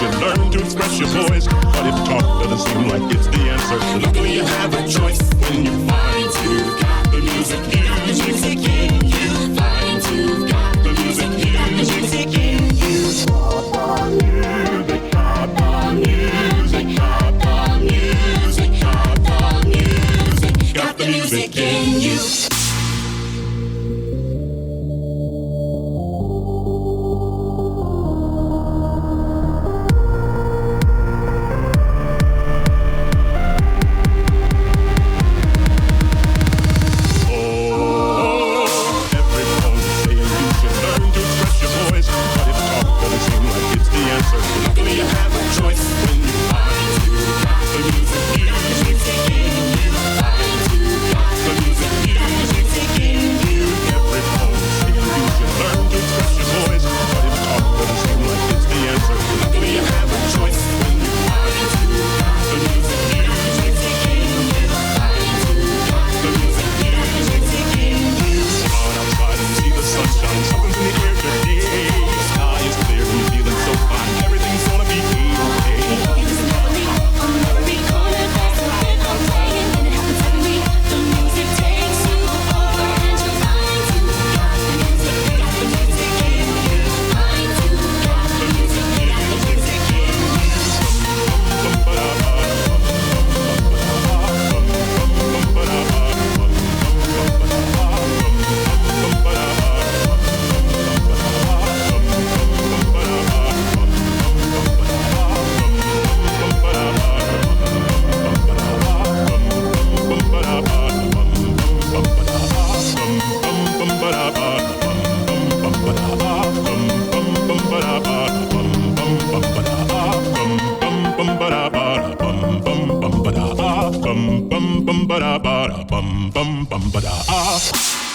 should learn to express your voice. But if talk doesn't seem like it's the answer, luckily you have a choice when you find you've got the music in you. Find you've got the music in you. Pop on music, pop on music, pop on music, pop on music. Got the music in you. Bum bum ba da ba da bum bum bum ba da ah.